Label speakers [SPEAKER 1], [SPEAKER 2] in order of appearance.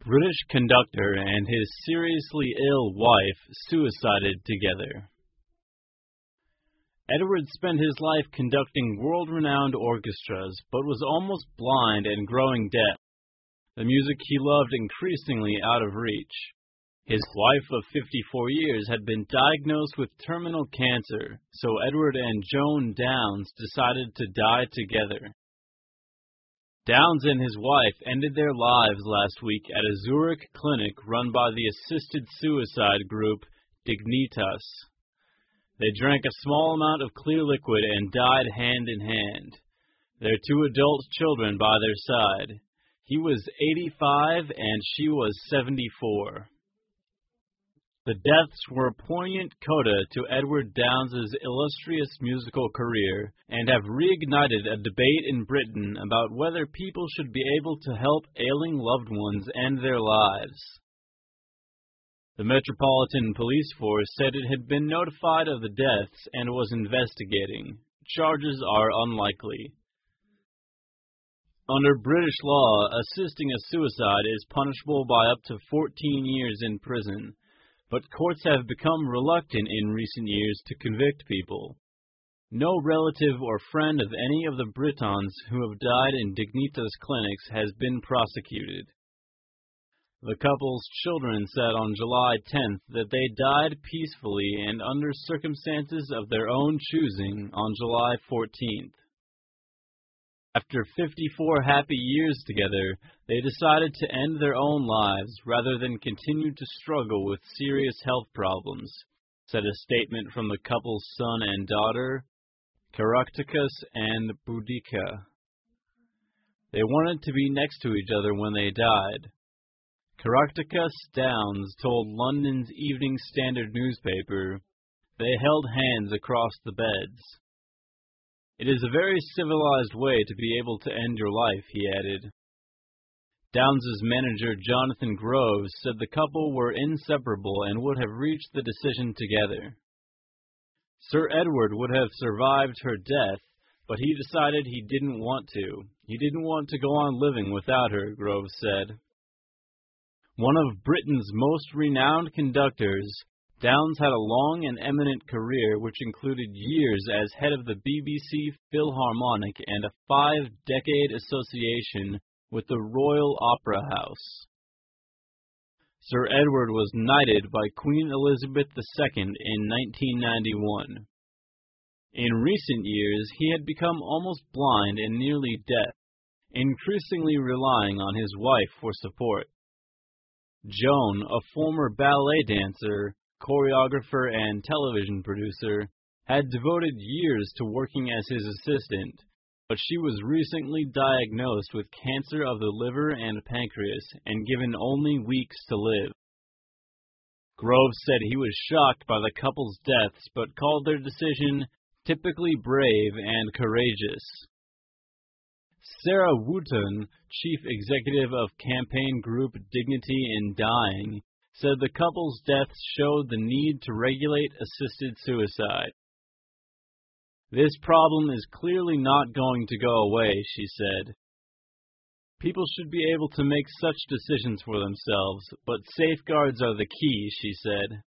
[SPEAKER 1] British conductor and his seriously ill wife suicided together. Edward spent his life conducting world-renowned orchestras, but was almost blind and growing deaf, the music he loved increasingly out of reach. His wife of 54 years had been diagnosed with terminal cancer, so Edward and Joan Downes decided to die together. Downes and his wife ended their lives last week at a Zurich clinic run by the assisted suicide group Dignitas. They drank a small amount of clear liquid and died hand in hand, their 2 adult children by their side. He was 85 and she was 74. The deaths were a poignant coda to Edward Downes's illustrious musical career and have reignited a debate in Britain about whether people should be able to help ailing loved ones end their lives. The Metropolitan Police Force said it had been notified of the deaths and was investigating. Charges are unlikely. Under British law, assisting a suicide is punishable by up to 14 years in prison, but courts have become reluctant in recent years to convict people. No relative or friend of any of the Britons who have died in Dignitas clinics has been prosecuted. The couple's children said on July 10th that they died peacefully and under circumstances of their own choosing on July 14th. After 54 happy years together, they decided to end their own lives rather than continue to struggle with serious health problems, said a statement from the couple's son and daughter, Caractacus and Boudica. They wanted to be next to each other when they died. Caractacus Downes told London's Evening Standard newspaper, "They held hands across the beds. It is a very civilized way to be able to end your life," he added. Downes's manager Jonathan Groves said the couple were inseparable and would have reached the decision together. Sir Edward would have survived her death, but he decided he didn't want to. He didn't want to go on living without her, Groves said. One of Britain's most renowned conductors, Downes had a long and eminent career which included years as head of the BBC Philharmonic and a 5-decade association with the Royal Opera House. Sir Edward was knighted by Queen Elizabeth II in 1991. In recent years, he had become almost blind and nearly deaf, increasingly relying on his wife for support. Joan, a former ballet dancer, choreographer, and television producer, had devoted years to working as his assistant, but she was recently diagnosed with cancer of the liver and pancreas and given only weeks to live. Groves said he was shocked by the couple's deaths, but called their decision typically brave and courageous. Sarah Wooten, chief executive of campaign group Dignity in Dying, said the couple's deaths showed the need to regulate assisted suicide. "This problem is clearly not going to go away," she said. "People should be able to make such decisions for themselves, but safeguards are the key," she said.